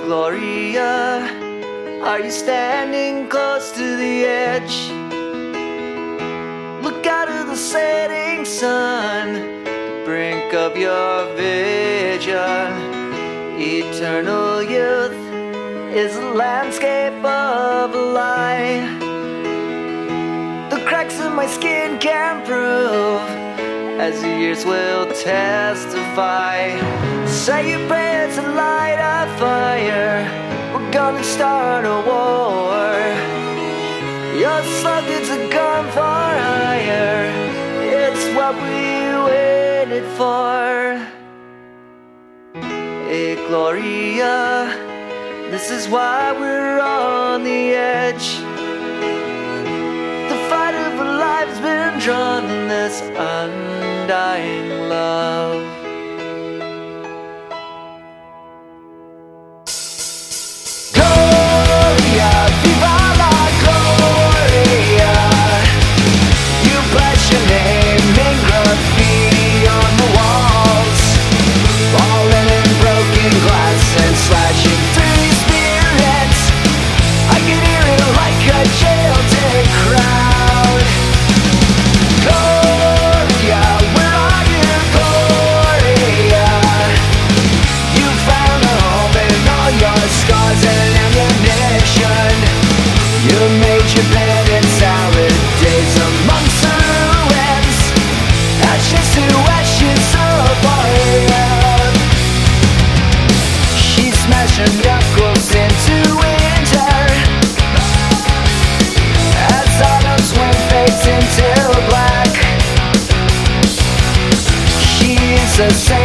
Gloria, are you standing close to the edge? Look out of the setting sun, the brink of your vision. Eternal youth is a landscape of a lie. The cracks in my skin can prove, as the years will testify. Say your prayers and light a fire. We're gonna start a war. Your sluggards are gone for hire. It's what we waited for. Hey Gloria, this is why we're on the edge. The fight of our lives been drawn in this undying love. Gloria, viva la Gloria. You put your name in graffiti on the walls, falling in broken glass and slashing through spirits. I can hear it like a jailed crowd. Gloria, where are you, Gloria? You found a home in all your scars and ammunition. You made your bed in salad days amongst the ruins, ashes to ashes of fire. She smashed her knuckles into winter as autumn's wind fades into black. She's a